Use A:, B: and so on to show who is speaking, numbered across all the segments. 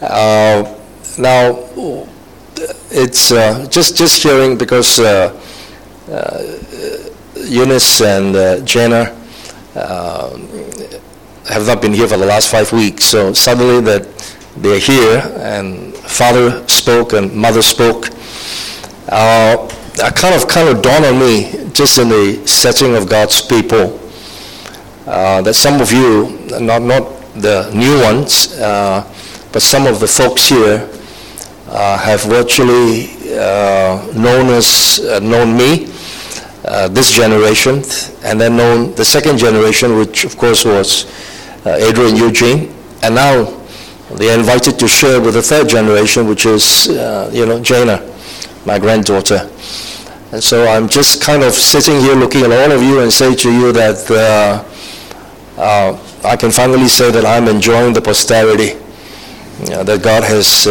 A: Now, it's just hearing because Eunice and Jana have not been here for the last 5 weeks. So suddenly that they're here and father spoke and mother spoke, kind of dawned on me just in the setting of God's people that some of you, not the new ones, but some of the folks here have virtually known me, this generation, and then known the second generation, which of course was Adrian Eugene, and now they are invited to share with the third generation, which is Jana, my granddaughter. And so I'm just kind of sitting here looking at all of you and say to you that I can finally say that I'm enjoying the posterity that God has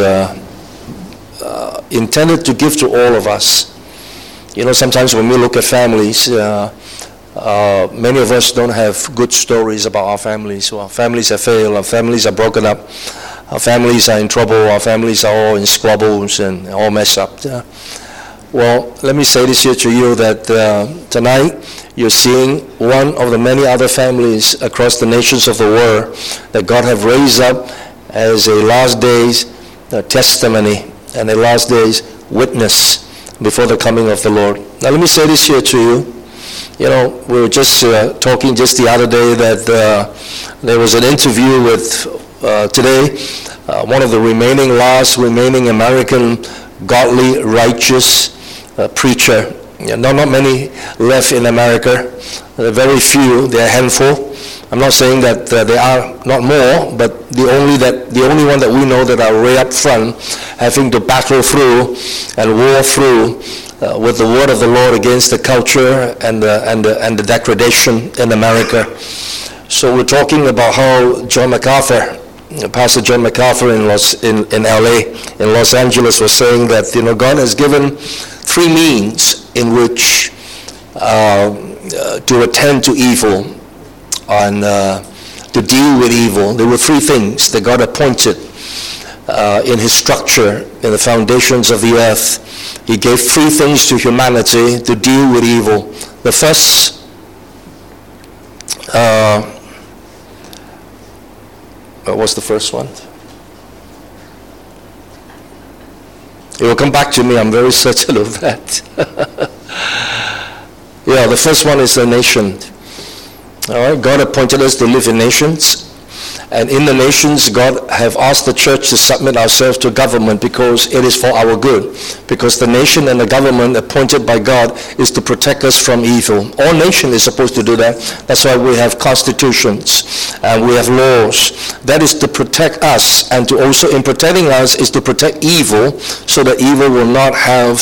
A: intended to give to all of us. Sometimes when we look at families, many of us don't have good stories about our families. So our families have failed, our families are broken up, our families are in trouble, our families are all in squabbles and all messed up. Well, let me say this here to you that tonight you're seeing one of the many other families across the nations of the world that God have raised up as a last days testimony and a last days witness before the coming of the Lord. Now let me say this here to you. We were just talking just the other day that there was an interview with today one of the remaining American godly, righteous preacher. Not many left in America. There are very few. There are a handful. I'm not saying that there are not more, but the only one that we know that are way up front, having to battle through and war through with the word of the Lord against the culture and the degradation in America. So we're talking about how John MacArthur, Pastor John MacArthur in LA, in Los Angeles, was saying that God has given three means in which to attend to evil and to deal with evil. There were three things that God appointed in his structure, in the foundations of the earth. He gave three things to humanity to deal with evil. The first, what was the first one? It will come back to me, I'm very certain of that. Yeah, the first one is the nation. All right, God appointed us to live in nations. And in the nations, God have asked the church to submit ourselves to government because it is for our good. Because the nation and the government appointed by God is to protect us from evil. All nation is supposed to do that. That's why we have constitutions and we have laws. That is to protect us, and to also in protecting us is to protect evil, so that evil will not have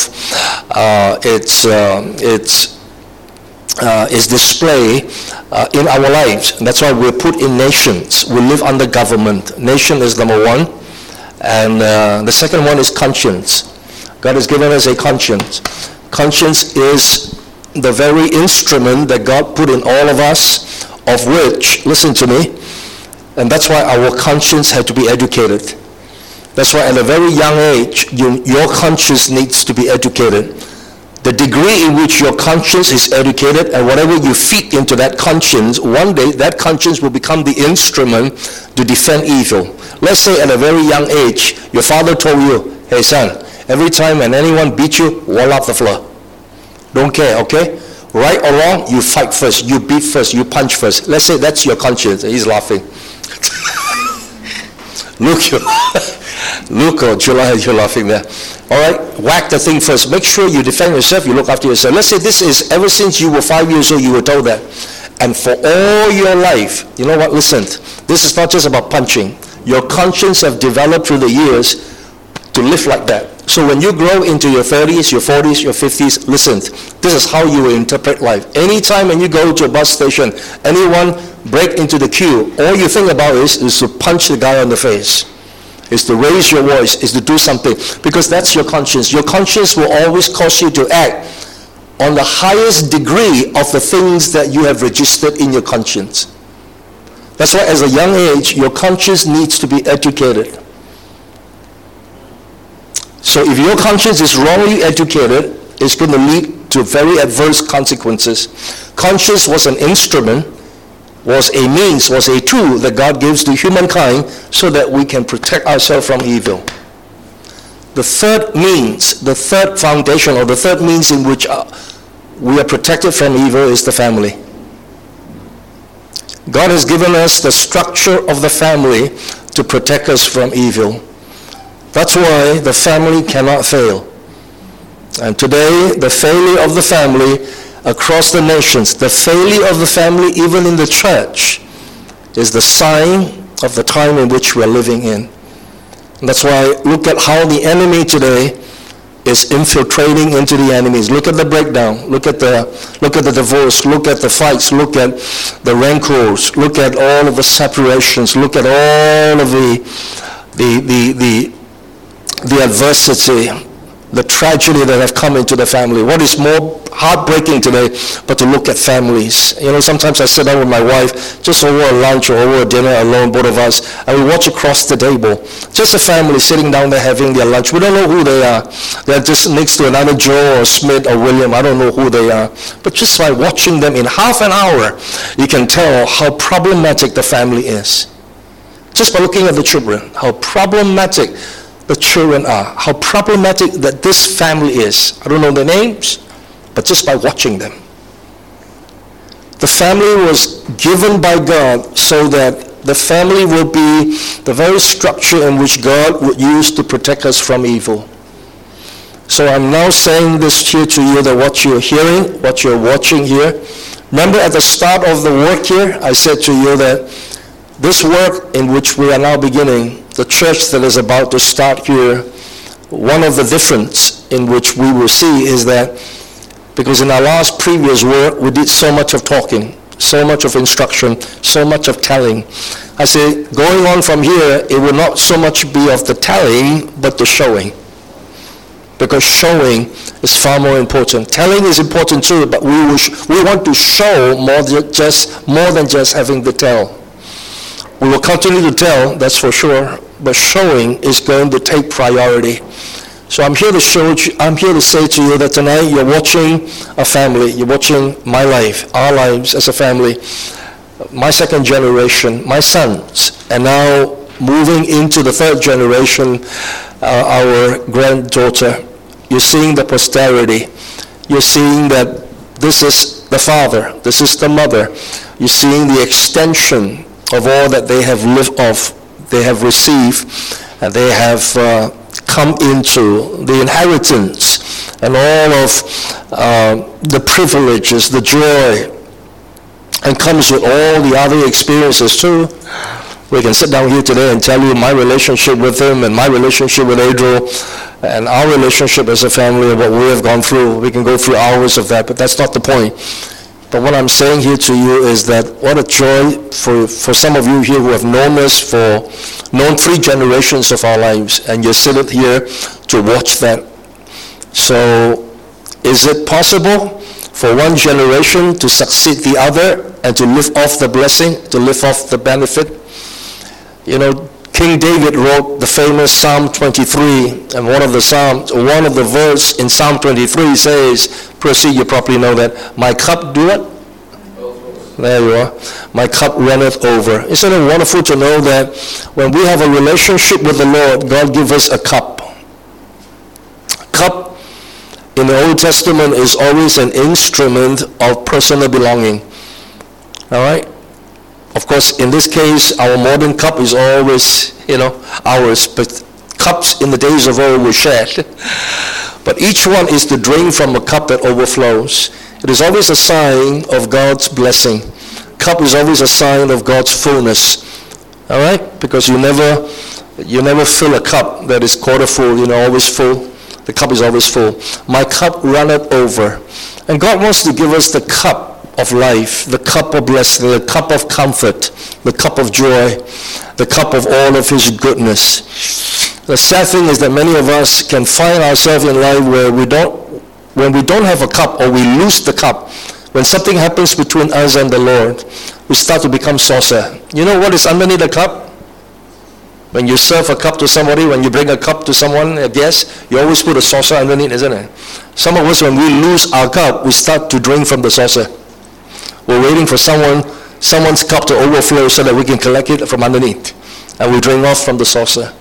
A: its display in our lives. And that's why we're put in nations. We live under government. Nation is number one. And the second one is conscience. God has given us a conscience. Conscience is the very instrument that God put in all of us, of which, listen to me, and that's why our conscience had to be educated. That's why at a very young age, your conscience needs to be educated. The degree in which your conscience is educated, and whatever you feed into that conscience, one day that conscience will become the instrument to defend evil. Let's say at a very young age, your father told you, hey son, every time when anyone beats you, wall up the floor. Don't care, okay? Right or wrong, you fight first, you beat first, you punch first. Let's say that's your conscience. He's laughing. Look, July, you're laughing there. All right, whack the thing first. Make sure you defend yourself, you look after yourself. Let's say this is ever since you were 5 years old, you were told that. And for all your life, you know what, listen, this is not just about punching. Your conscience have developed through the years to live like that. So when you grow into your 30s, your 40s, your 50s, listen, this is how you will interpret life. Anytime when you go to a bus station, anyone break into the queue, all you think about is to punch the guy on the face, is to raise your voice, is to do something, because that's your conscience. Your conscience will always cause you to act on the highest degree of the things that you have registered in your conscience. That's why as a young age, your conscience needs to be educated. So if your conscience is wrongly educated, it's going to lead to very adverse consequences. Conscience was an instrument, was a means, was a tool that God gives to humankind so that we can protect ourselves from evil. The third means, the third foundation, or the third means in which we are protected from evil is the family. God has given us the structure of the family to protect us from evil. That's why the family cannot fail. And today, the failure of the family across the nations, the failure of the family even in the church, is the sign of the time in which we are living in. And that's why look at how the enemy today is infiltrating into the enemies. Look at the breakdown. Look at the divorce. Look at the fights. Look at the rancors. Look at all of the separations. Look at all of the adversity, the tragedy that have come into the family. What is more heartbreaking today but to look at families? You know, sometimes I sit down with my wife just over a lunch or over a dinner alone, both of us, and we watch across the table. Just a family sitting down there having their lunch. We don't know who they are. They're just next to another Joe or Smith or William. I don't know who they are. But just by watching them in half an hour, you can tell how problematic the family is. Just by looking at the children, how problematic the children are, how problematic that this family is. I don't know their names, but just by watching them. The family was given by God so that the family will be the very structure in which God would use to protect us from evil. So I'm now saying this here to you, that what you're hearing, what you're watching here, remember at the start of the work here, I said to you that this work in which we are now beginning, the church that is about to start here, one of the difference in which we will see is that because in our last previous work, we did so much of talking, so much of instruction, so much of telling. I say, going on from here, it will not so much be of the telling, but the showing. Because showing is far more important. Telling is important too, but we want to show more than just having to tell. We will continue to tell, that's for sure, but showing is going to take priority. So I'm here to say to you that tonight you're watching a family, you're watching my life, our lives as a family, my second generation, my sons, and now moving into the third generation, our granddaughter. You're seeing the posterity. You're seeing that this is the father, this is the mother. You're seeing the extension of all that they have lived off, they have received, and they have come into the inheritance and all of the privileges, the joy, and comes with all the other experiences too. We can sit down here today and tell you my relationship with him and my relationship with Adriel and our relationship as a family and what we have gone through. We can go through hours of that, but that's not the point. But what I'm saying here to you is that what a joy for some of you here who have known us known 3 generations of our lives, and you're sitting here to watch that. So is it possible for one generation to succeed the other and to live off the blessing, to live off the benefit? You know, King David wrote the famous Psalm 23, and one of the verse in Psalm 23 says, proceed, you probably know that, my cup do what? There you are. My cup runneth over. Isn't it wonderful to know that when we have a relationship with the Lord, God gives us a cup. Cup in the Old Testament is always an instrument of personal belonging. All right? Of course, in this case, our modern cup is always, ours, but cups in the days of old were shared. But each one is to drink from a cup that overflows. It is always a sign of God's blessing. Cup is always a sign of God's fullness. All right? Because you never fill a cup that is quarter full, always full. The cup is always full. My cup runneth over. And God wants to give us the cup of life, the cup of blessing, the cup of comfort, the cup of joy, the cup of all of his goodness. The sad thing is that many of us can find ourselves in life where when we don't have a cup or we lose the cup, when something happens between us and the Lord, we start to become saucer. You know what is underneath the cup? When you serve a cup to somebody, when you bring a cup to someone, a guest, you always put a saucer underneath, isn't it? Some of us, when we lose our cup, we start to drink from the saucer. We're waiting for someone's cup to overflow so that we can collect it from underneath. And we drink off from the saucer.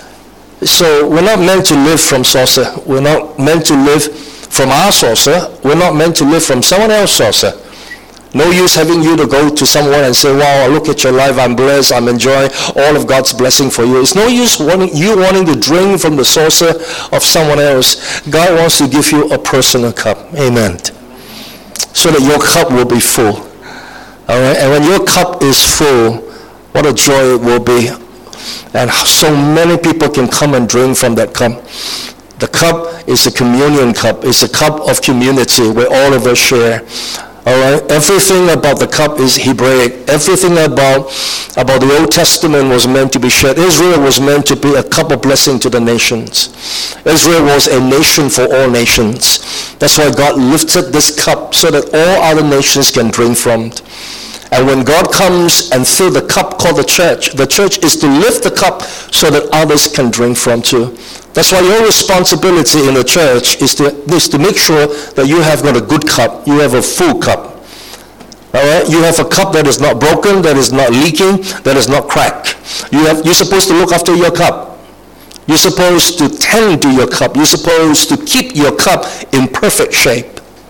A: So we're not meant to live from saucer. We're not meant to live from our saucer. We're not meant to live from someone else's saucer. No use having you to go to someone and say, wow, look at your life, I'm blessed, I'm enjoying all of God's blessing for you. It's no use wanting to drink from the saucer of someone else. God wants to give you a personal cup. Amen. So that your cup will be full. All right? And when your cup is full, what a joy it will be. And so many people can come and drink from that cup. The cup is a communion cup. It's a cup of community where all of us share. All right? Everything about the cup is Hebraic. Everything about the Old Testament was meant to be shared. Israel was meant to be a cup of blessing to the nations. Israel was a nation for all nations. That's why God lifted this cup so that all other nations can drink from it. And when God comes and fills the cup called the church is to lift the cup so that others can drink from too. That's why your responsibility in the church is to make sure that you have got a good cup. You have a full cup. All right? You have a cup that is not broken, that is not leaking, that is not cracked. You're supposed to look after your cup. You're supposed to tend to your cup. You're supposed to keep your cup in perfect shape.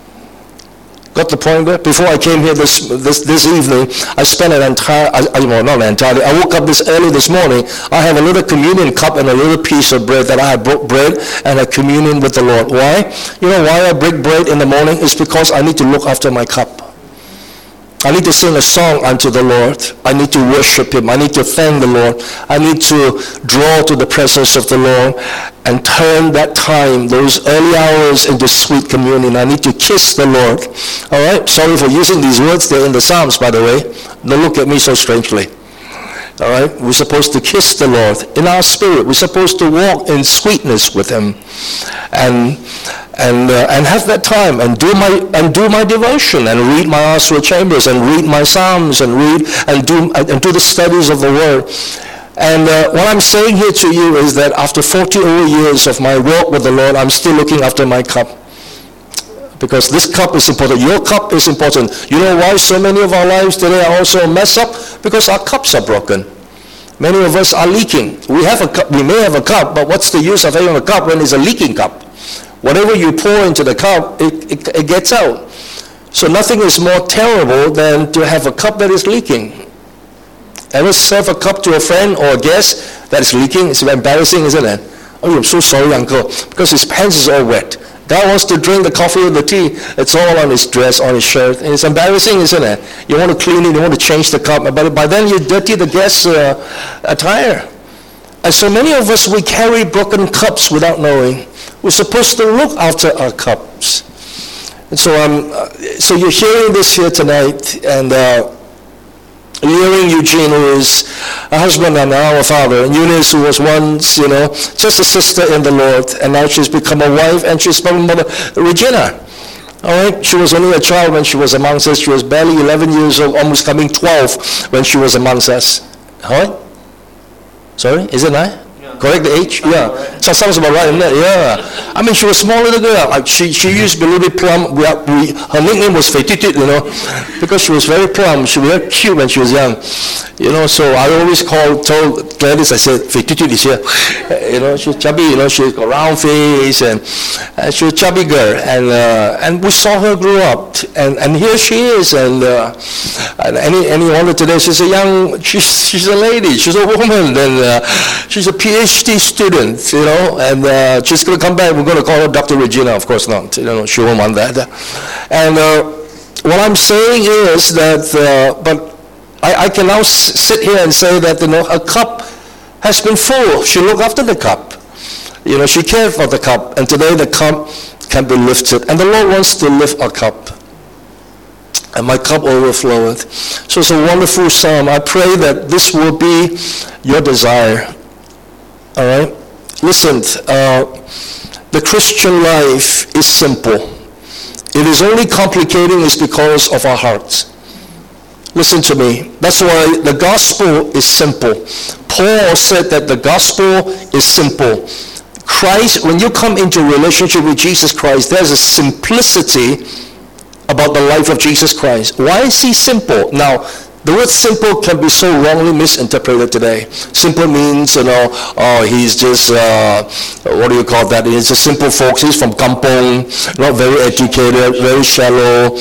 A: Got the point there? Before I came here this evening, I spent I woke up this early this morning. I have a little communion cup and a little piece of bread that I have broke bread and a communion with the Lord. Why? You know why I break bread in the morning? It's because I need to look after my cup. I need to sing a song unto the Lord. I need to worship Him. I need to thank the Lord. I need to draw to the presence of the Lord and turn that time, those early hours, into sweet communion. I need to kiss the Lord. All right? Sorry for using these words. They're in the Psalms, by the way. Don't look at me so strangely. All right? We're supposed to kiss the Lord in our spirit. We're supposed to walk in sweetness with Him. And have that time and do my devotion and read my Oswald Chambers and read my Psalms and read and do the studies of the Word. And what I'm saying here to you is that after 40 over years of my walk with the Lord, I'm still looking after my cup. Because this cup is important. Your cup is important. You know why so many of our lives today are also messed up? Because our cups are broken. Many of us are leaking. We have a cup. We may have a cup, but what's the use of having a cup when it's a leaking cup? Whatever you pour into the cup, it gets out. So nothing is more terrible than to have a cup that is leaking. Ever serve a cup to a friend or a guest that is leaking? It's embarrassing, isn't it? Oh, I'm so sorry, uncle, because his pants is all wet. Guy wants to drink the coffee or the tea. It's all on his dress, on his shirt. And it's embarrassing, isn't it? You want to clean it, you want to change the cup, but by then you dirty the guest's attire. And so many of us, we carry broken cups without knowing. We're supposed to look after our cups. And so you're hearing this here tonight, and hearing Eugene, who is a husband and now a father, and Eunice, who was once, just a sister in the Lord, and now she's become a wife, and she's become mother. Regina, all right, she was only a child when she was amongst us. She was barely 11 years old, almost coming 12 when she was amongst us. All right? Sorry, is it right? Correct the age? Yeah. So sounds about right, isn't it? Yeah. I mean, she was a small little girl. She used to be a little bit plump. Her nickname was Fetitut, because she was very plump. She was very cute when she was young. So I always told Gladys, I said, Fetitut is here. She was chubby, she got a round face, and she was a chubby girl. And we saw her grow up. And here she is. And any wonder today, she's a lady. She's a woman. And she's a PhD student, and she's going to come back. We're going to call her Dr. Regina. Of course not. She won't want that. And what I'm saying is that, but I can now sit here and say that, her cup has been full. She looked after the cup. She cared for the cup. And today the cup can be lifted. And the Lord wants to lift our cup. And my cup overfloweth. So it's a wonderful psalm. I pray that this will be your desire. All right? Listen, the Christian life is simple. It is only complicating is because of our hearts. Listen to me. That's why the gospel is simple. Paul said that the gospel is simple. Christ, when you come into a relationship with Jesus Christ, there's a simplicity about the life of Jesus Christ. Why is he simple? Now, the word simple can be so wrongly misinterpreted today. Simple means, he's just, what do you call that? He's just simple folks. He's from kampong, not very educated, very shallow.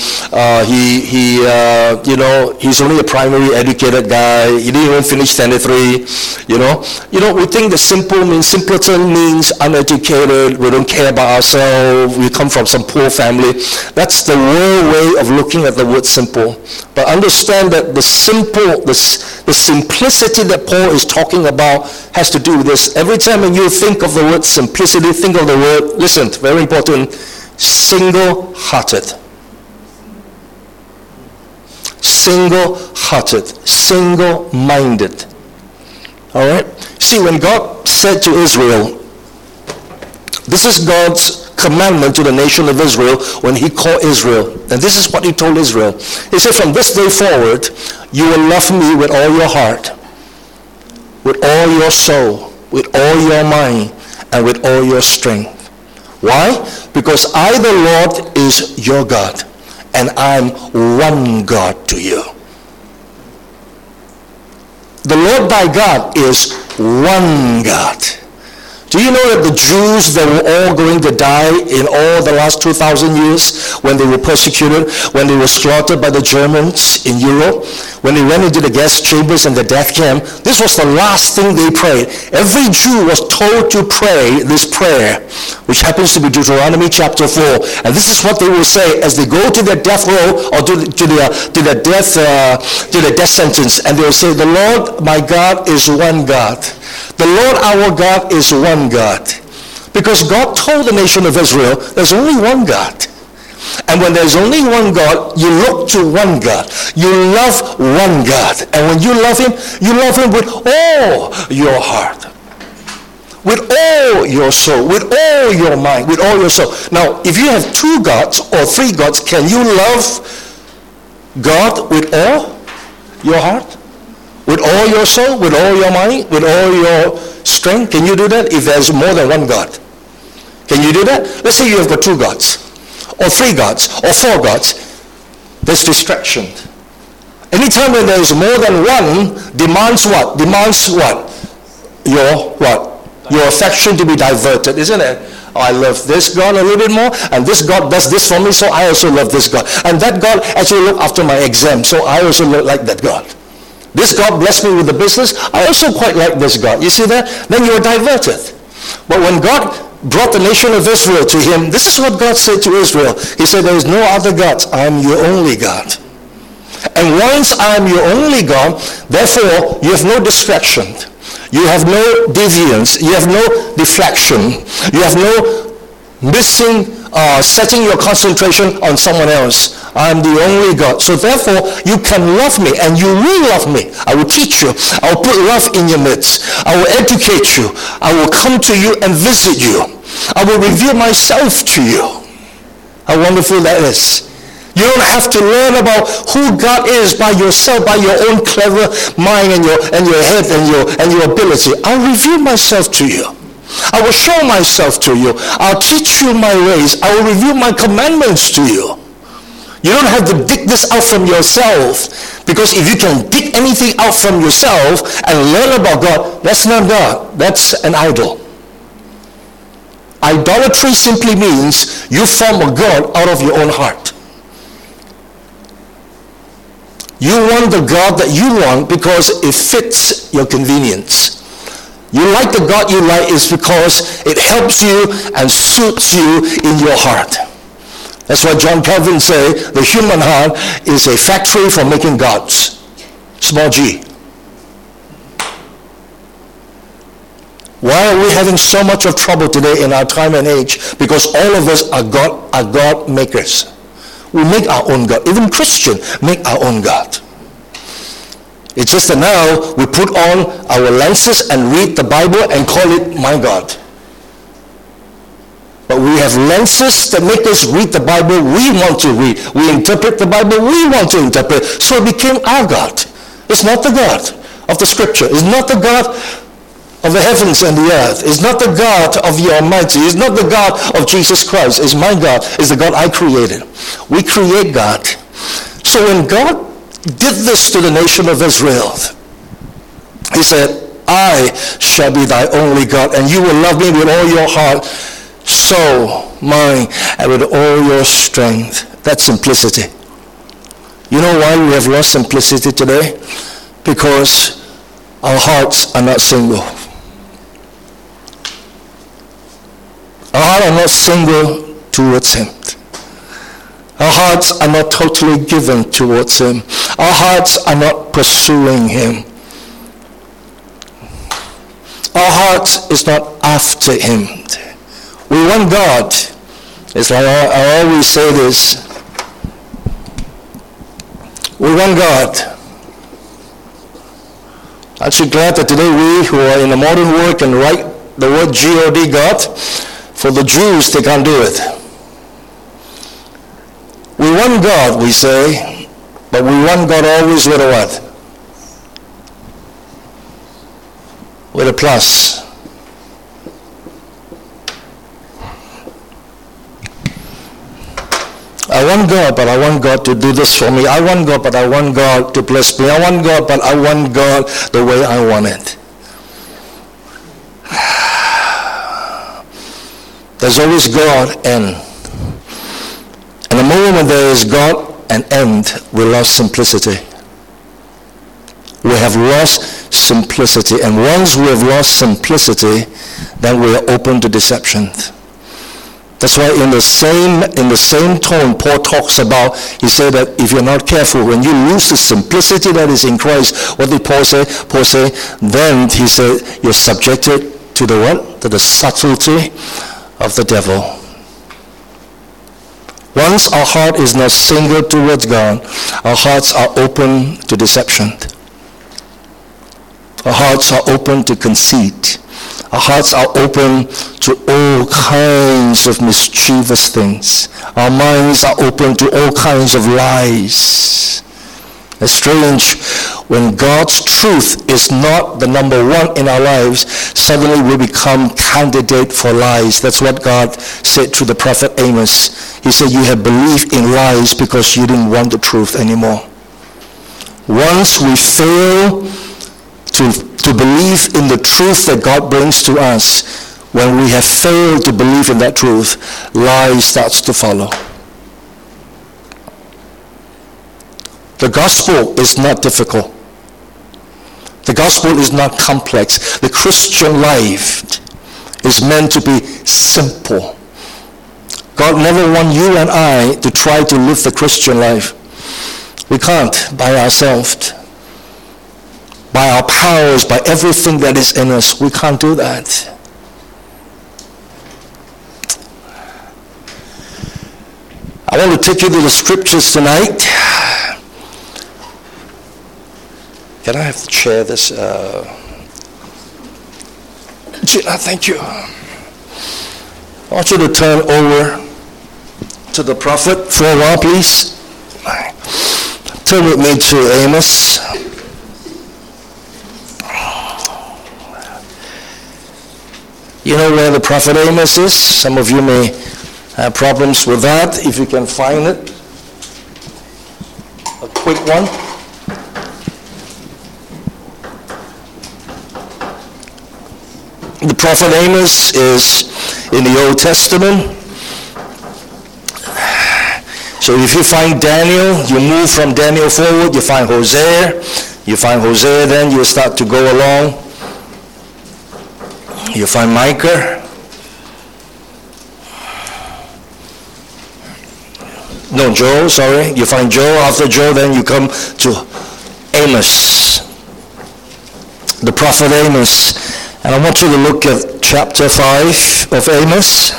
A: He's only a primary educated guy. He didn't even finish standard 3, we think that simple means, simpleton means uneducated. We don't care about ourselves. We come from some poor family. That's the world way of looking at the word simple. But understand that the simplicity that Paul is talking about has to do with this. Every time when you think of the word simplicity, think of the word, listen, very important, single-hearted. Single-hearted, single-minded. All right? See, when God said to Israel, this is God's commandment to the nation of Israel when he called Israel. And this is what he told Israel. He said, from this day forward, you will love me with all your heart, with all your soul, with all your mind, and with all your strength. Why? Because I, the Lord, is your God, and I'm one God to you. The Lord thy God is one God. Do you know that the Jews that were all going to die in all the last 2,000 years when they were persecuted, when they were slaughtered by the Germans in Europe, when they went into the gas chambers and the death camp, this was the last thing they prayed. Every Jew was told to pray this prayer, which happens to be Deuteronomy chapter 4. And this is what they will say as they go to their death row or to their death sentence. And they will say, the Lord my God is one God. The Lord our God is one God. Because God told the nation of Israel, there's only one God. And when there's only one God, you look to one God. You love one God. And when you love him with all your heart, with all your soul, with all your mind, with all your soul. Now, if you have 2 gods or 3 gods, can you love God with all your heart? With all your soul, with all your mind, with all your strength? Can you do that if there's more than one God? Can you do that? Let's say you have got 2 gods, or 3 gods, or 4 gods. There's distraction. Anytime when there's more than one, demands what? Demands what? Your what? Your affection to be diverted, isn't it? Oh, I love this God a little bit more, and this God does this for me, so I also love this God. And that God actually looked after my exam, so I also like that God. This God blessed me with the business. I also quite like this God. You see that? Then you are diverted. But when God brought the nation of Israel to him, this is what God said to Israel. He said, there is no other God. I am your only God. And once I am your only God, therefore you have no distraction. You have no deviance. You have no deflection. You have no missing, setting your concentration on someone else. I am the only God. So therefore, you can love me, and you will love me. I will teach you. I will put love in your midst. I will educate you. I will come to you and visit you. I will reveal myself to you. How wonderful that is. You don't have to learn about who God is by yourself, by your own clever mind and your head and your ability. I'll reveal myself to you. I will show myself to you. I'll teach you my ways. I will reveal my commandments to you. You don't have to dig this out from yourself, because if you can dig anything out from yourself and learn about God, that's not God. That's an idol. Idolatry simply means you form a God out of your own heart. You want the God that you want because it fits your convenience. You like the God you like is because it helps you and suits you in your heart. That's why John Calvin said the human heart is a factory for making gods. Small g. Why are we having so much of trouble today in our time and age? Because all of us are God makers. We make our own God. Even Christians make our own God. It's just that now we put on our lenses and read the Bible and call it my God. But we have have lenses that make us read the Bible we want to read. We interpret the Bible we want to interpret. So it became our God. It's not the God of the Scripture. It's not the God of the heavens and the earth. It's not the God of the Almighty. It's not the God of Jesus Christ. It's my God. It's the God I created. We create God. So when God did this to the nation of Israel, he said, I shall be thy only God, and you will love me with all your heart, soul, mind, and with all your strength. That's simplicity. You know why we have lost simplicity today? Because our hearts are not single. Our hearts are not single towards him. Our hearts are not totally given towards him. Our hearts are not pursuing him. Our heart is not after him. We want God. It's like I always say this. We want God. Aren't you glad that today we who are in the modern world can write the word G-O-D, God? For the Jews, they can't do it. We want God, we say, but we want God always with a what? With a plus. I want God, but I want God to do this for me. I want God, but I want God to bless me. I want God, but I want God the way I want it. There's always God and the moment there is God and end, we lost simplicity. We have lost simplicity, and once we have lost simplicity, then we are open to deception. That's why in the same tone Paul talks about, he said that if you're not careful, when you lose the simplicity that is in Christ, what did Paul say? Paul said, then he said, you're subjected to the what? To the subtlety of the devil. Once our heart is not single towards God, our hearts are open to deception. Our hearts are open to conceit. Our hearts are open to all kinds of mischievous things. Our minds are open to all kinds of lies. It's strange when God's truth is not the number one in our lives, suddenly we become candidate for lies. That's what God said to the prophet Amos. He said, you have believed in lies because you didn't want the truth anymore. Once we fail to believe in the truth that God brings to us, when we have failed to believe in that truth, lies starts to follow. The gospel is not difficult. The gospel is not complex. The Christian life is meant to be simple. God never wants you and I to try to live the Christian life. We can't by ourselves. By our powers, by everything that is in us. We can't do that. I want to take you to the scriptures tonight. Can I have to share this? Gina, thank you. I want you to turn over to the prophet for a while, please. Turn with me to Amos. You know where the prophet Amos is? Some of you may have problems with that. If you can find it. A quick one. The prophet Amos is in the Old Testament. So if you find Daniel, you move from Daniel forward, you find Hosea. You find Hosea, then you start to go along. You find Micah. No, Joel, sorry. You find Joel. After Joel, then you come to Amos. The prophet Amos. And I want you to look at chapter 5 of Amos.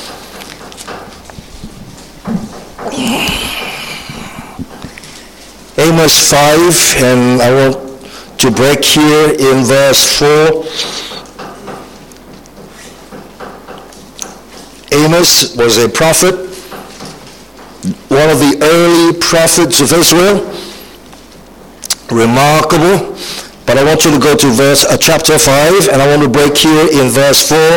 A: Amos 5, and I want to break here in verse 4. Amos was a prophet, one of the early prophets of Israel. Remarkable. But I want you to go to chapter 5, and I want to break here in verse 4.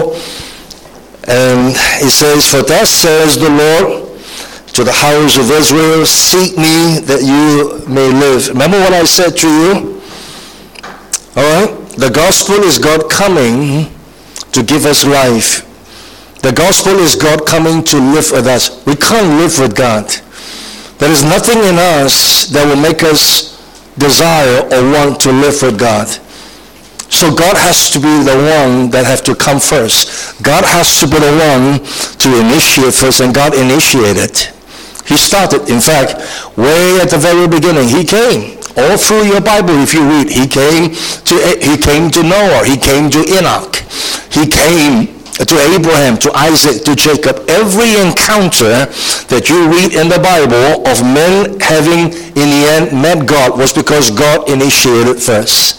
A: And it says, "For thus says the Lord to the house of Israel, seek me that you may live." Remember what I said to you? All right? The gospel is God coming to give us life. The gospel is God coming to live with us. We can't live with God. There is nothing in us that will make us desire or want to live with God. So God has to be the one that has to come first. God has to be the one to initiate first, and God initiated. He started. In fact, way at the very beginning, he came. All through your Bible, if you read, he came to Noah, he came to Enoch, he came to Abraham, to Isaac, to Jacob. Every encounter that you read in the Bible of men having in the end met God was because God initiated first.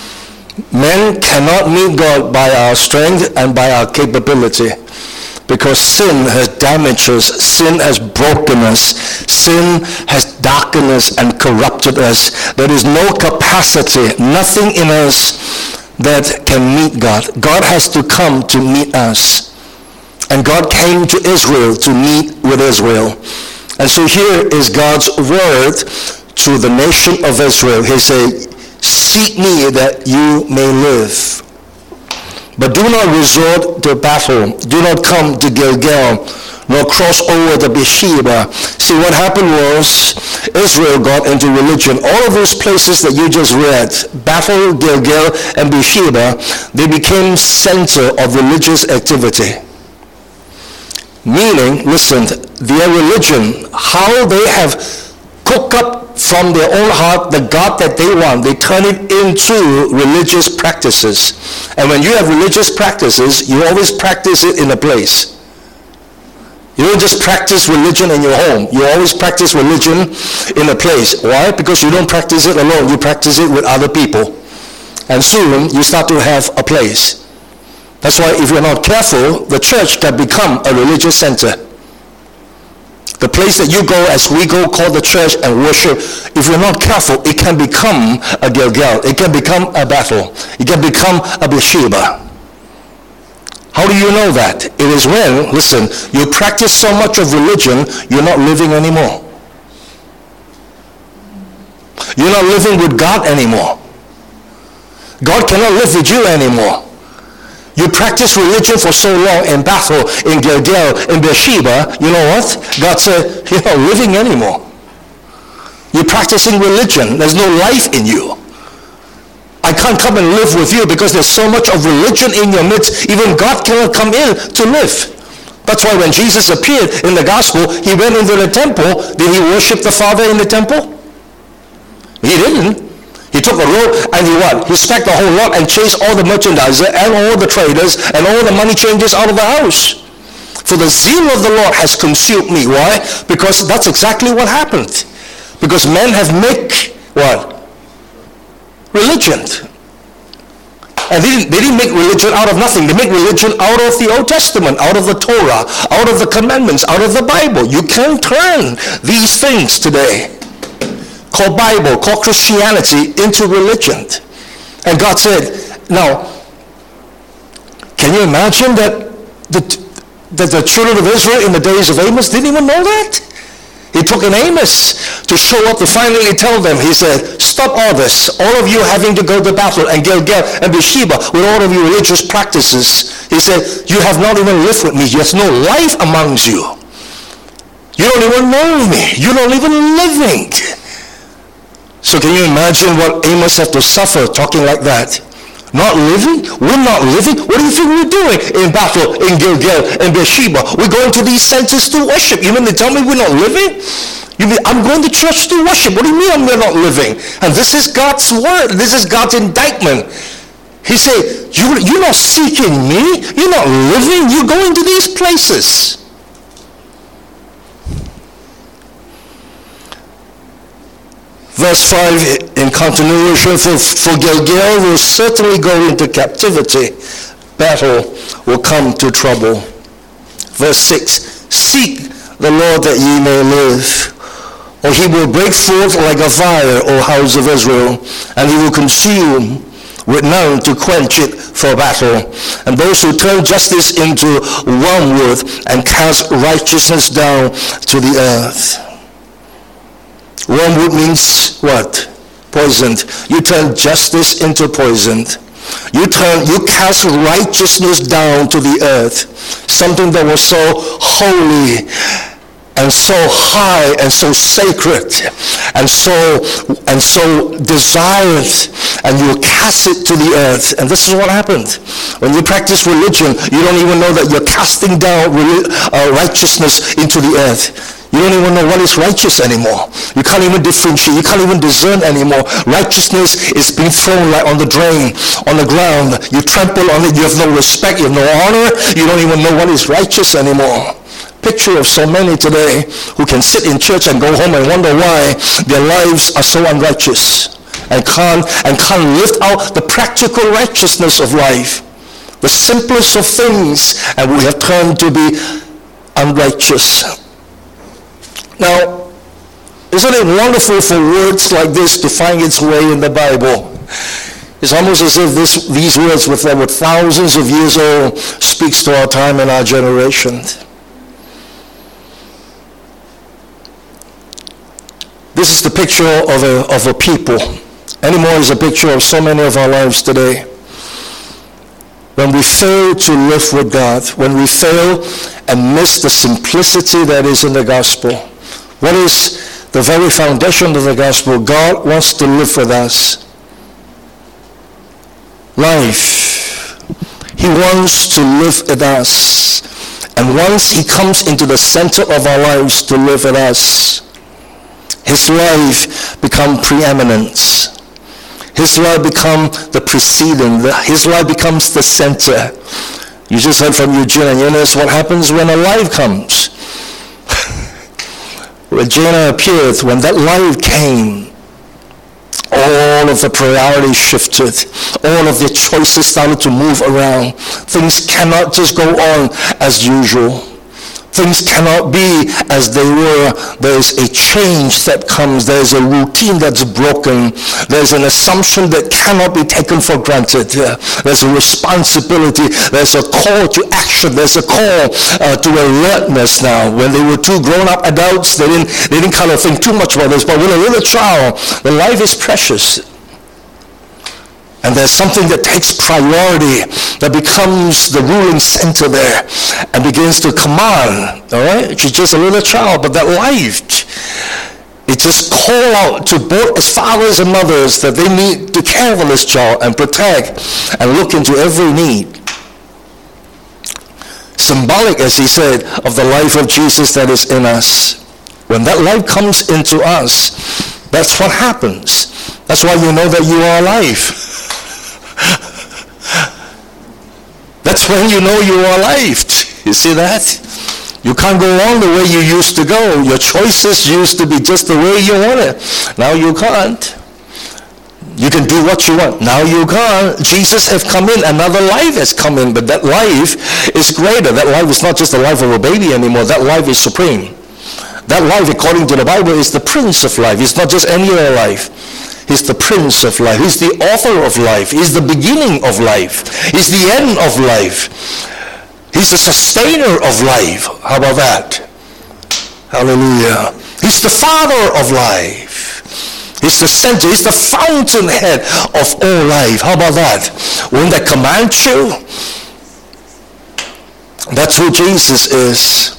A: Men cannot meet God by our strength and by our capability, because sin has damaged us, sin has broken us, sin has darkened us and corrupted us. There is no capacity, nothing in us that can meet God. God has to come to meet us. And God came to Israel to meet with Israel. And so here is God's word to the nation of Israel. He said, "Seek me that you may live. But do not resort to battle. Do not come to Gilgal, nor cross over to Beersheba." See, what happened was Israel got into religion. All of those places that you just read, Bethel, Gilgal, and Beersheba, they became center of religious activity. Meaning, listen, their religion, how they have cooked up from their own heart the God that they want, they turn it into religious practices. And when you have religious practices, you always practice it in a place. You don't just practice religion in your home. You always practice religion in a place. Why? Because you don't practice it alone. You practice it with other people. And soon you start to have a place. That's why if you're not careful, the church can become a religious center. The place that you go, as we go, called the church and worship, if you're not careful, it can become a Gilgal. It can become a Bethel. It can become a Beersheba. How do you know that? It is when, listen, you practice so much of religion, you're not living anymore. You're not living with God anymore. God cannot live with you anymore. You practice religion for so long in Bethel, in Gilgal, in Beersheba, you know what? God said, you're not living anymore. You're practicing religion. There's no life in you. I can't come and live with you because there's so much of religion in your midst. Even God cannot come in to live. That's why when Jesus appeared in the gospel, he went into the temple. Did he worship the Father in the temple? He didn't. He took a robe and he what? He stacked the whole lot and chased all the merchandiser and all the traders and all the money changers out of the house. For the zeal of the Lord has consumed me. Why? Because that's exactly what happened. Because men have made what? Religion. And they didn't make religion out of nothing. They make religion out of the Old Testament, out of the Torah, out of the commandments, out of the Bible. You can turn these things today, called Bible, called Christianity, into religion. And God said, now, can you imagine that the children of Israel in the days of Amos didn't even know that? He took an Amos to show up to finally tell them. He said, stop all this. All of you having to go to Bethel and Gilgal and Beersheba with all of your religious practices. He said, you have not even lived with me. There's no life amongst you. You don't even know me. You're not even living. So can you imagine what Amos had to suffer talking like that? Not living? We're not living? What do you think we're doing in Bethel, in Gilgal, in Beersheba? We're going to these centers to worship. You mean they tell me we're not living? You mean I'm going to church to worship? What do you mean we're not living? And this is God's word. This is God's indictment. He said, you're not seeking me. You're not living. You're going to these places. Verse 5 in continuation, for Gilgal will certainly go into captivity. Battle will come to trouble. Verse 6, seek the Lord that ye may live, or he will break forth like a fire, O house of Israel, and he will consume with none to quench it for battle. And those who turn justice into wormwood and cast righteousness down to the earth. Wormwood means what? Poisoned. You turn justice into poisoned. You cast righteousness down to the earth. Something that was so holy and so high and so sacred and so desired, and you cast it to the earth. And this is what happened. When you practice religion, you don't even know that you're casting down righteousness into the earth. You don't even know what is righteous anymore. You can't even differentiate. You can't even discern anymore. Righteousness is being thrown like on the drain, on the ground. You trample on it. You have no respect. You have no honor. You don't even know what is righteous anymore. Picture of so many today who can sit in church and go home and wonder why their lives are so unrighteous and can't live out the practical righteousness of life. The simplest of things, and we have turned to be unrighteous. Now, isn't it wonderful for words like this to find its way in the Bible? It's almost as if these words, that were thousands of years old, speaks to our time and our generation. This is the picture of a people. Anymore is a picture of so many of our lives today. When we fail to live with God, when we fail and miss the simplicity that is in the gospel. What is the very foundation of the gospel? God wants to live with us. Life. He wants to live with us. And once he comes into the center of our lives to live with us, his life becomes preeminence. His life becomes the preceding. His life becomes the center. You just heard from Eugene, and you notice what happens when a life comes. When Jonah appeared, when that life came, all of the priorities shifted. All of the choices started to move around. Things cannot just go on as usual. Things cannot be as they were. There's a change that comes. There's a routine that's broken. There's an assumption that cannot be taken for granted. There's a responsibility. There's a call to action. There's a call to alertness now. When they were two grown-up adults, they didn't kind of think too much about this. But when a little child, the life is precious. And there's something that takes priority, that becomes the ruling center there and begins to command. All right? She's just a little child, but that life, it just call out to both as fathers and mothers that they need to care for this child and protect and look into every need. Symbolic, as he said, of the life of Jesus that is in us. When that life comes into us, that's what happens. That's why you know that you are alive. That's when you know you are alive. You see that? You can't go on the way you used to go. Your choices used to be just the way you want it. Now you can't. You can do what you want. Now you can't. Jesus has come in. Another life has come in. But that life is greater. That life is not just the life of a baby anymore. That life is supreme. That life, according to the Bible, is the Prince of life. It's not just any other life. He's the Prince of life. He's the author of life. He's the beginning of life. He's the end of life. He's the sustainer of life. How about that? Hallelujah. He's the Father of life. He's the center. He's the fountainhead of all life. How about that? Won't that command you? That's who Jesus is.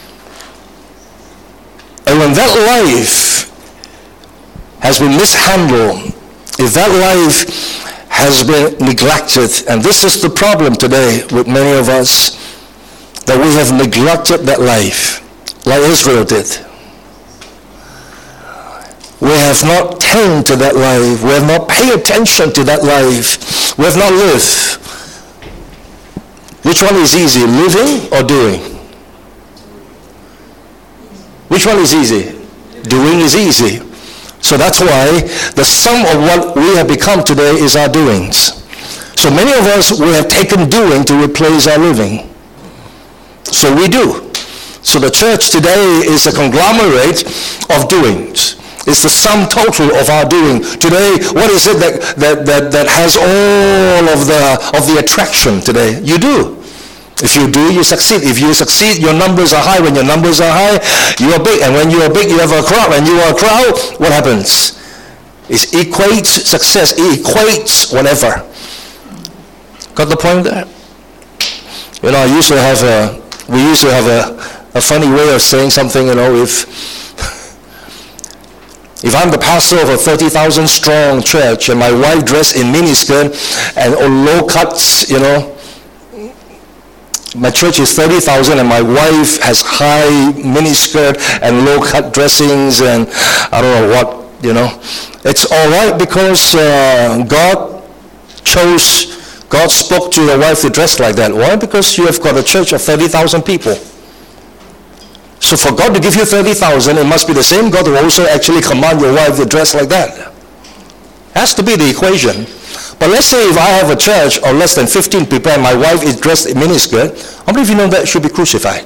A: And when that life has been mishandled, if that life has been neglected, and this is the problem today with many of us, that we have neglected that life, like Israel did. We have not tended to that life. We have not paid attention to that life. We have not lived. Which one is easy, living or doing? Which one is easy? Doing is easy. So that's why the sum of what we have become today is our doings. So many of us, we have taken doing to replace our living. So we do. So the church today is a conglomerate of doings. It's the sum total of our doing. Today, what is it that has all of the attraction today? You do. If you do, you succeed. If you succeed, your numbers are high. When your numbers are high, you are big. And when you are big, you have a crowd. When you are a crowd, what happens? It equates success. It equates whatever. Got the point there? You know, we used to have a funny way of saying something, you know, if I'm the pastor of a 30,000 strong church and my wife dressed in miniskirt and low cuts, you know, my church is 30,000 and my wife has high miniskirt and low cut dressings and I don't know what, you know. It's all right because God spoke to your wife to dress like that. Why? Because you have got a church of 30,000 people. So for God to give you 30,000, it must be the same God who also actually command your wife to dress like that. Has to be the equation. But let's say if I have a church of less than 15 people and my wife is dressed in miniskirt, how many of you know that should be crucified?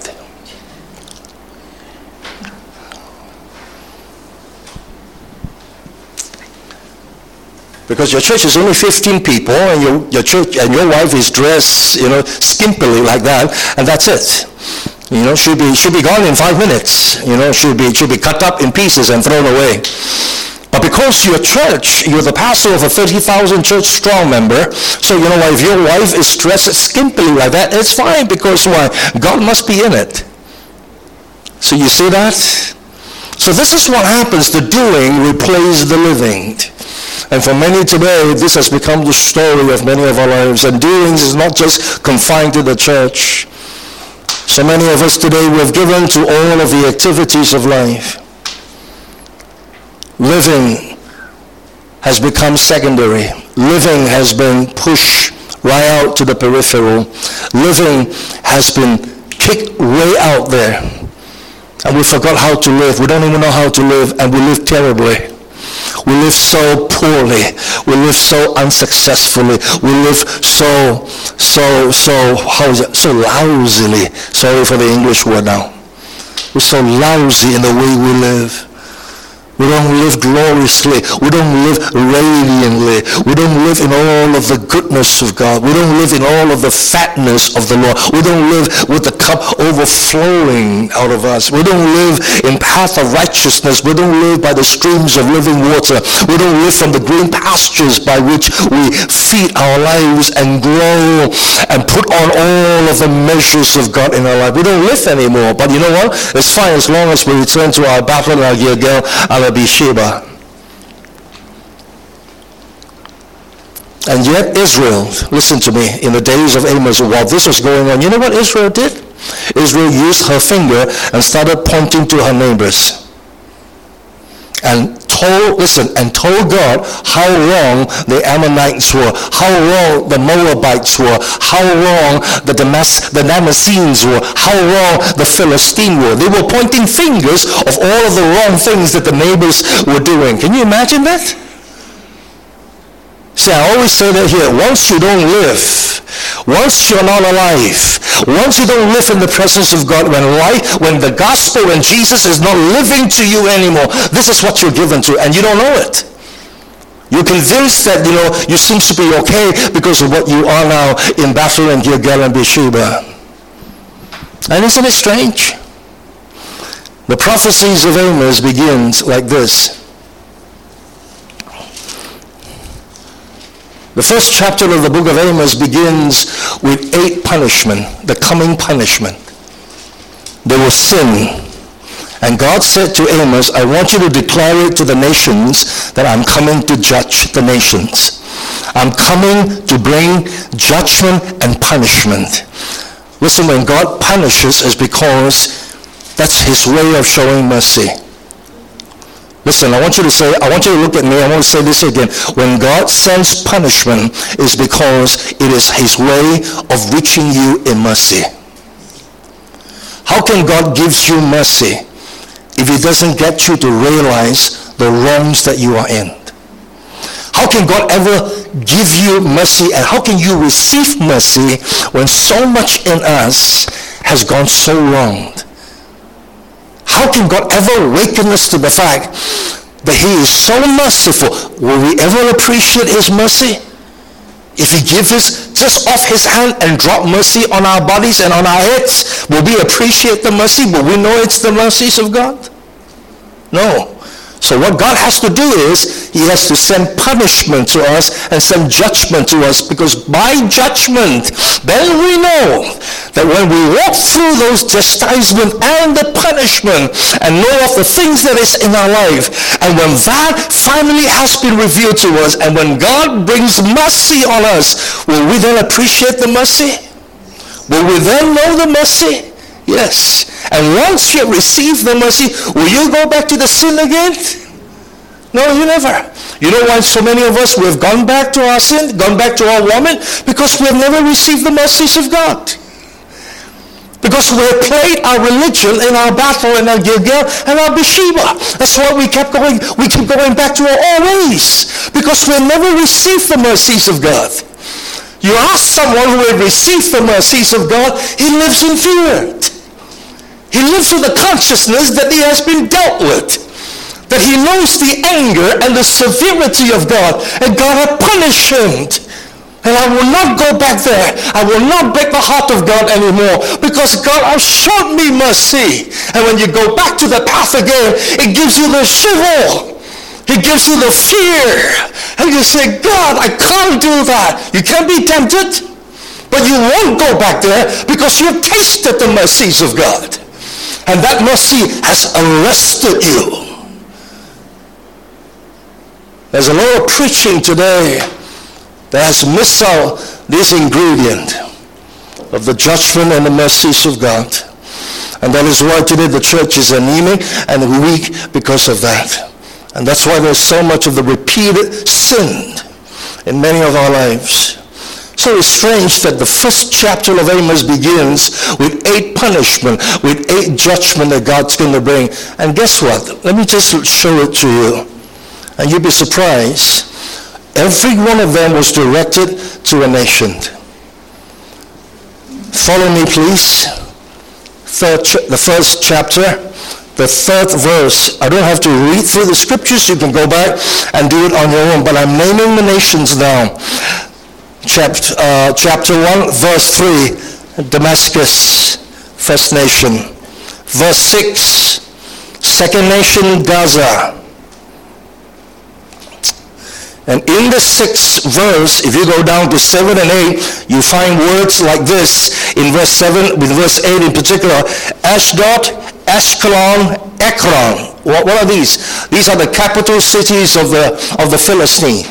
A: Because your church is only 15 people and your church and your wife is dressed, you know, skimpily like that, and that's it. You know, should be gone in 5 minutes. You know, should be cut up in pieces and thrown away. But because your church, you're the pastor of a 30,000 church strong member, so you know why, if your wife is dressed skimpily like that, it's fine, because why? God must be in it. So you see that? So this is what happens. The doing replaces the living. And for many today, this has become the story of many of our lives. And doings is not just confined to the church. So many of us today, we've given to all of the activities of life. Living has become secondary. Living has been pushed right out to the peripheral. Living has been kicked way out there. And we forgot how to live. We don't even know how to live, and we live terribly. We live so poorly. We live so unsuccessfully. We live so lousily. Sorry for the English word now. We're so lousy in the way we live. We don't live gloriously. We don't live radiantly. We don't live in all of the goodness of God. We don't live in all of the fatness of the Lord. We don't live with the cup overflowing out of us. We don't live in path of righteousness. We don't live by the streams of living water. We don't live from the green pastures by which we feed our lives and grow and put on all of the measures of God in our life. We don't live anymore. But you know what? It's fine as long as we return to our Bethel and our Gilgal, Beersheba. And yet Israel, listen to me, in the days of Amos, while this was going on, you know what Israel did? Israel used her finger and started pointing to her neighbors. And told God how wrong the Ammonites were, how wrong the Moabites were, how wrong the Damascenes were, how wrong the Philistines were. They were pointing fingers of all of the wrong things that the neighbors were doing. Can you imagine that? See, I always say that here, once you don't live, once you're not alive, once you don't live in the presence of God, when the gospel and Jesus is not living to you anymore, this is what you're given to, and you don't know it. You're convinced that, you know, you seem to be okay because of what you are now in Bethel and Gilgal and Beersheba. And isn't it strange? The prophecies of Amos begins like this. The first chapter of the book of Amos begins with 8 punishment, the coming punishment. They will sin. And God said to Amos, I want you to declare it to the nations that I'm coming to judge the nations. I'm coming to bring judgment and punishment. Listen, when God punishes, it's because that's his way of showing mercy. Listen, I want you to look at me. I want to say this again. When God sends punishment, it's because it is his way of reaching you in mercy. How can God give you mercy if he doesn't get you to realize the wrongs that you are in? How can God ever give you mercy, and how can you receive mercy when so much in us has gone so wrong? How can God ever awaken us to the fact that he is so merciful? Will we ever appreciate his mercy? If he gives us just off his hand and drop mercy on our bodies and on our heads, will we appreciate the mercy? Will we know it's the mercies of God? No. So what God has to do is, he has to send punishment to us and send judgment to us, because by judgment, then we know that when we walk through those chastisement and the punishment and know of the things that is in our life, and when that finally has been revealed to us, and when God brings mercy on us, will we then appreciate the mercy? Will we then know the mercy? Yes. And once you receive the mercy, will you go back to the sin again? No, you never. You know why so many of us, we have gone back to our sin, gone back to our woman? Because we have never received the mercies of God. Because we have played our religion in our battle and our Gilgal and our Bathsheba. That's why we keep going back to our old ways. Because we have never received the mercies of God. You ask someone who has received the mercies of God, he lives in fear. He lives with the consciousness that he has been dealt with, that he knows the anger and the severity of God, and God has punished him. And I will not go back there. I will not break the heart of God anymore, because God has shown me mercy. And when you go back to the path again, it gives you the shiver. It gives you the fear. And you say, God, I can't do that. You can't be tempted, but you won't go back there because you've tasted the mercies of God. And that mercy has arrested you. There's a lot of preaching today that has missed out this ingredient of the judgment and the mercies of God. And that is why today the church is anemic and weak because of that. And that's why there's so much of the repeated sin in many of our lives. So it's strange that the first chapter of Amos begins with 8 punishment, with 8 judgment that God's going to bring. And guess what? Let me just show it to you. And you'll be surprised. Every one of them was directed to a nation. Follow me, please. The first chapter, the 3rd verse. I don't have to read through the scriptures. You can go back and do it on your own. But I'm naming the nations now. Chapter 1, verse 3, Damascus, first nation. Verse 6, second nation, Gaza. And in the 6th verse, if you go down to 7 and 8, you find words like this in verse 7, with verse 8 in particular. Ashdod, Ashkelon, Ekron. What are these? These are the capital cities of the Philistine.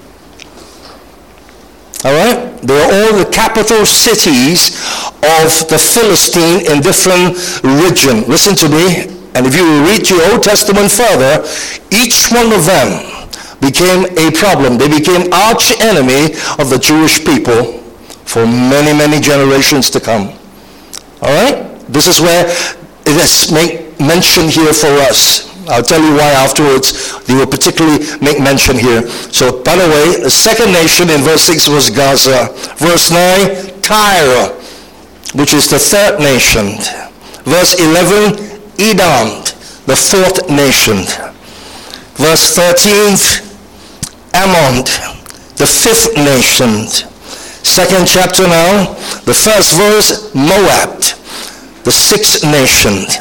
A: All right? They are all the capital cities of the Philistine in different regions. Listen to me. And if you read your Old Testament further, each one of them became a problem. They became arch enemy of the Jewish people for many, many generations to come. All right? This is where it is mentioned here for us. I'll tell you why afterwards. They will particularly make mention here. So, by the way, the second nation in verse 6 was Gaza. Verse 9, Tyre, which is the 3rd nation. Verse 11, Edom, the 4th nation. Verse 13, Ammon, the 5th nation. Second chapter now, the first verse, Moab, the 6th nation.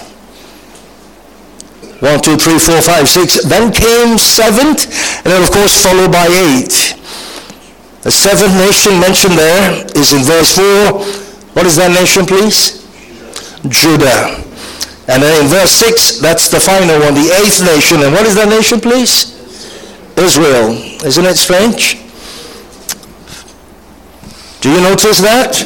A: 1, 2, 3, 4, 5, 6. Then came 7th, and then of course followed by 8. The 7th nation mentioned there is in verse 4. What is that nation, please? Judah. And then in verse 6, that's the final one, the 8th nation. And what is that nation, please? Israel. Isn't it strange? Do you notice that?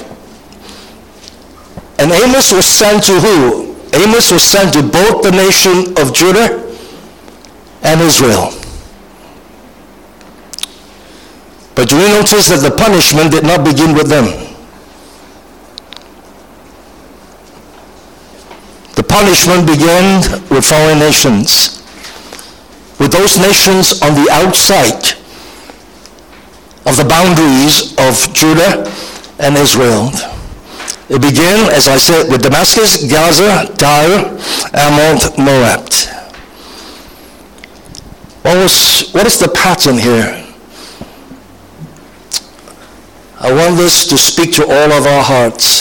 A: And Amos was sent to who? Amos was sent to both the nation of Judah and Israel. But do you notice that the punishment did not begin with them? The punishment began with foreign nations, with those nations on the outside of the boundaries of Judah and Israel. It began, as I said, with Damascus, Gaza, Tyre, Ammon, Moab. What is the pattern here? I want this to speak to all of our hearts.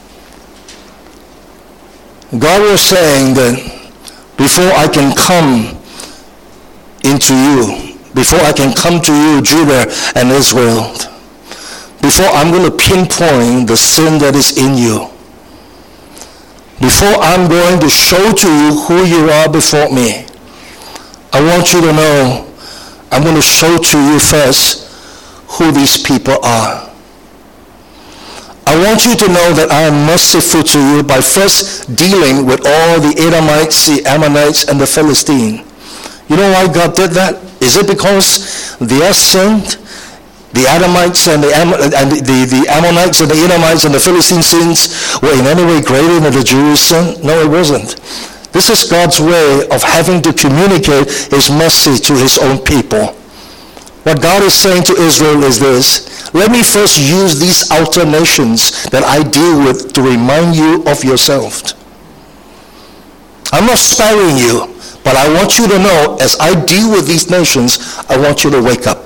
A: God was saying that before I can come into you, before I can come to you, Judah and Israel, before I'm going to pinpoint the sin that is in you, before I'm going to show to you who you are before me, I want you to know I'm going to show to you first who these people are. I want you to know that I am merciful to you by first dealing with all the Edomites, the Ammonites, and the Philistines. You know why God did that? Is it because their sin, the Edomites and the Ammonites and the Edomites and the Philistine sins were in any way greater than the Jewish sin? No, it wasn't. This is God's way of having to communicate his mercy to his own people. What God is saying to Israel is this: let me first use these outer nations that I deal with to remind you of yourself. I'm not sparing you, but I want you to know, as I deal with these nations, I want you to wake up.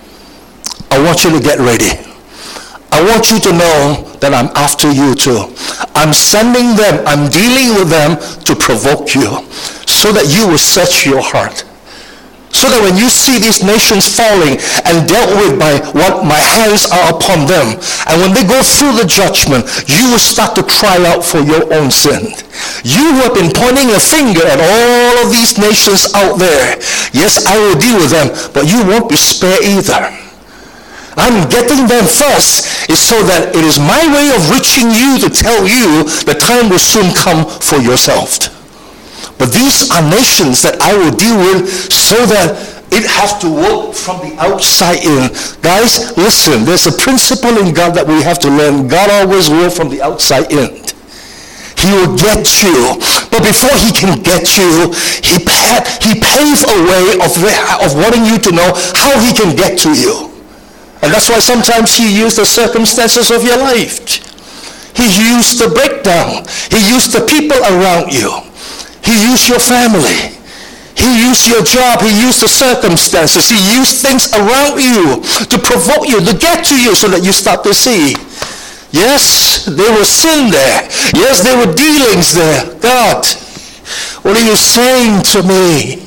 A: I want you to get ready. I want you to know that I'm after you too. I'm sending them, I'm dealing with them to provoke you, so that you will search your heart. So that when you see these nations falling and dealt with by what my hands are upon them, and when they go through the judgment, you will start to cry out for your own sin. You have been pointing a finger at all of these nations out there. Yes, I will deal with them, but you won't be spared either. I'm getting them first is so that it is my way of reaching you to tell you the time will soon come for yourself. But these are nations that I will deal with so that it has to work from the outside in. Guys, listen, there's a principle in God that we have to learn. God always works from the outside in. He will get you. But before he can get you, he paves a way of wanting you to know how he can get to you. And that's why sometimes he used the circumstances of your life. He used the breakdown. He used the people around you. He used your family. He used your job. He used the circumstances. He used things around you to provoke you, to get to you so that you start to see. Yes, there was sin there. Yes, there were dealings there. God, what are you saying to me?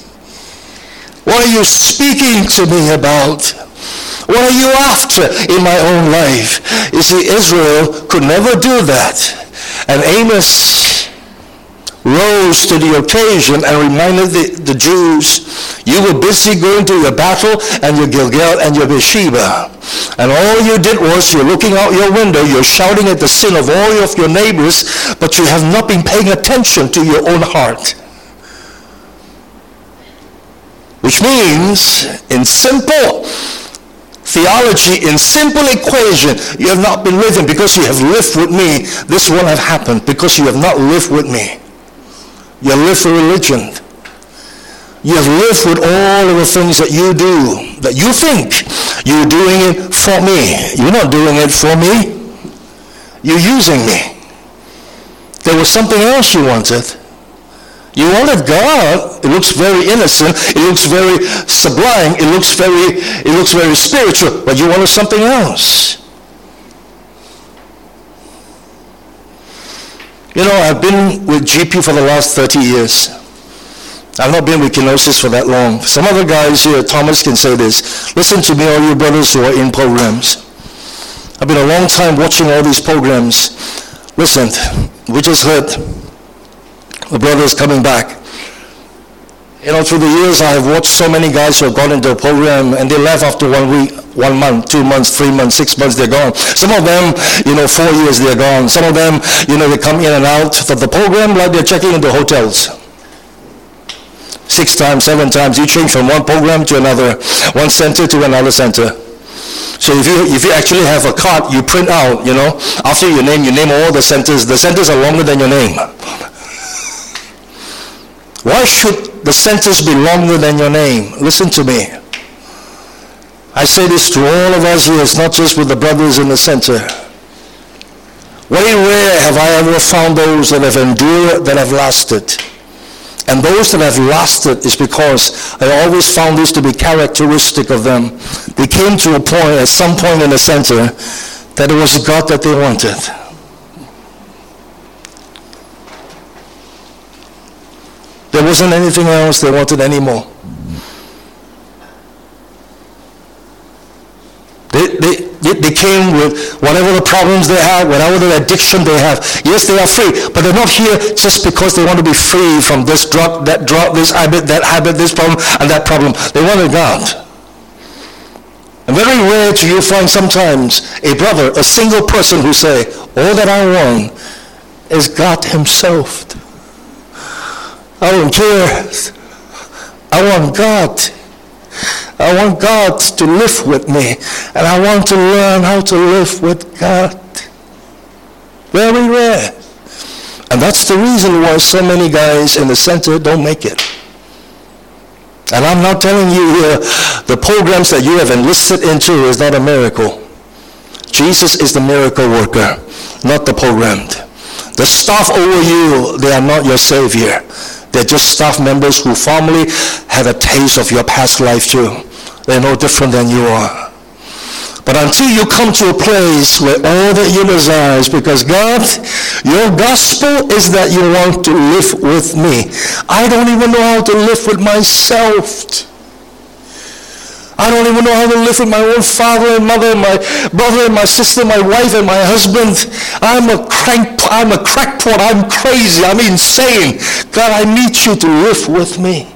A: What are you speaking to me about? What are you after in my own life? You see, Israel could never do that. And Amos rose to the occasion and reminded the Jews, you were busy going to your battle and your Gilgal and your Beersheba. And all you did was you're looking out your window, you're shouting at the sin of all of your neighbors, but you have not been paying attention to your own heart. Which means, in simple theology, in simple equation, you have not been living. Because you have lived with me, this won't have happened. Because you have not lived with me. You have lived for religion. You have lived with all of the things that you do, that you think you're doing it for me. You're not doing it for me. You're using me. There was something else you wanted. You wanted God. It looks very innocent. It looks very sublime. It looks very spiritual. But you wanted something else. You know, I've been with GP for the last 30 years. I've not been with Kenosis for that long. Some other guys here, Thomas can say this. Listen to me, all you brothers who are in programs. I've been a long time watching all these programs. Listen, we just heard the brothers coming back. You know, through the years I have watched so many guys who have gone into a program and they left after 1 week, 1 month, 2 months, 3 months, 6 months, they're gone. Some of them, 4 years, they're gone. Some of them, they come in and out of the program like they're checking into hotels. 6 times, 7 times, you change from one program to another, one center to another center. So if you actually have a card, you print out, after your name, you name all the centers. The centers are longer than your name. Why should the centers be longer than your name? Listen to me. I say this to all of us here. It's not just with the brothers in the center. Very rare have I ever found those that have endured, that have lasted. And those that have lasted is because I always found this to be characteristic of them. They came to a point, at some point in the center, that it was God that they wanted. There wasn't anything else they wanted anymore. They came with whatever the problems they have, whatever the addiction they have. Yes, they are free, but they're not here just because they want to be free from this drug, that drug, this habit, that habit, this problem, and that problem. They wanted God. And very rare do you find sometimes a brother, a single person who say, all that I want is God himself. I don't care. I want God. I want God to live with me, and I want to learn how to live with God. Very rare. And that's the reason why so many guys in the center don't make it. And I'm not telling you here, the programs that you have enlisted into is not a miracle. Jesus is the miracle worker, not the programmed. The staff over you, they are not your savior. They're just staff members who formerly had a taste of your past life too. They're no different than you are. But until you come to a place where all that you desire is because God, your gospel is that you want to live with me. I don't even know how to live with myself. I don't even know how to live with my own father and mother, my brother and my sister, my wife and my husband. I'm a crackpot, I'm crazy, I'm insane. God, I need you to live with me.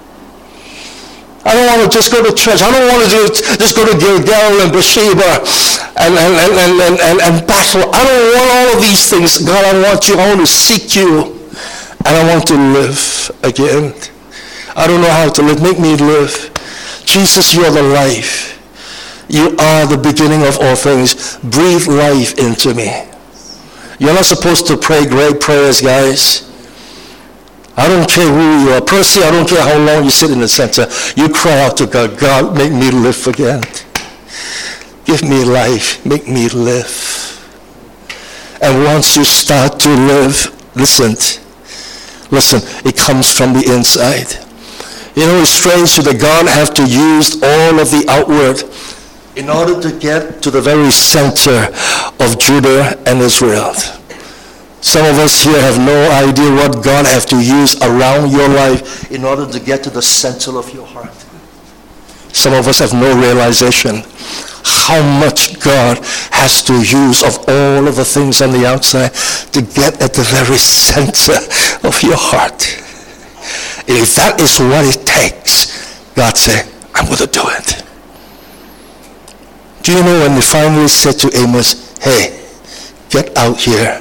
A: I don't want to just go to church. I don't want to just go to Gilgal and Beersheba and battle. I don't want all of these things. God, I want you. I want to seek you. And I want to live again. I don't know how to live. Make me live. Jesus, you are the life. You are the beginning of all things. Breathe life into me. You're not supposed to pray great prayers, guys. I don't care who you are. Percy, I don't care how long you sit in the center. You cry out to God, God, make me live again. Give me life. Make me live. And once you start to live, listen, it comes from the inside. You know, it's strange that God have to use all of the outward in order to get to the very center of Judah and Israel. Some of us here have no idea what God have to use around your life in order to get to the center of your heart. Some of us have no realization how much God has to use of all of the things on the outside to get at the very center of your heart. If that is what it takes, God said, I'm going to do it. Do you know when they finally said to Amos, hey, get out here.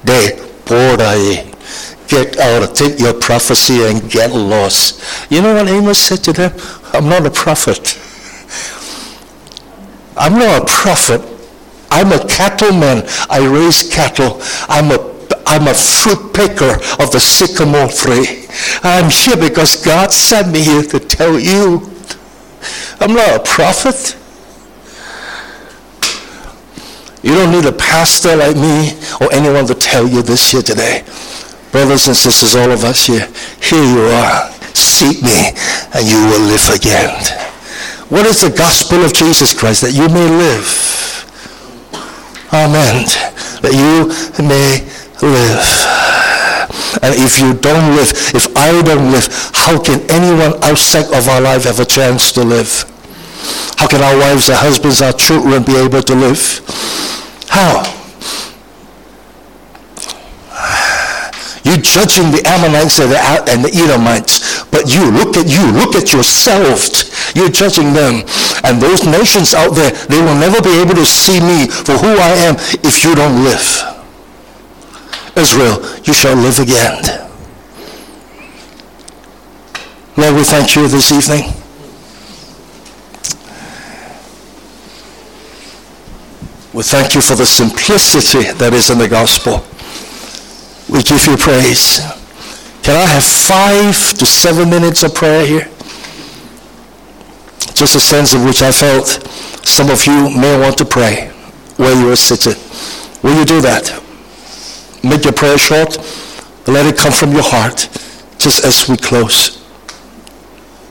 A: Get out, take your prophecy and get lost. You know what Amos said to them? I'm not a prophet. I'm not a prophet. I'm a cattleman. I raise cattle. I'm a fruit picker of the sycamore tree. I'm here because God sent me here to tell you. I'm not a prophet. You don't need a pastor like me or anyone to tell you this here today. Brothers and sisters, all of us here you are. Seek me and you will live again. What is the gospel of Jesus Christ? That you may live. Amen. That you may live. And if you don't live, if I don't live, how can anyone outside of our life have a chance to live? How can our wives, our husbands, our children be able to live? How? You're judging the Ammonites and the Edomites, but look at yourself. You're judging them. And those nations out there, they will never be able to see me for who I am if you don't live. Israel, you shall live again. Lord, we thank you this evening. We thank you for the simplicity that is in the gospel. We give you praise. Can I have 5 to 7 minutes of prayer here? Just a sense of which I felt some of you may want to pray where you are sitting. Will you do that? make your prayer short, but let it come from your heart just as we close.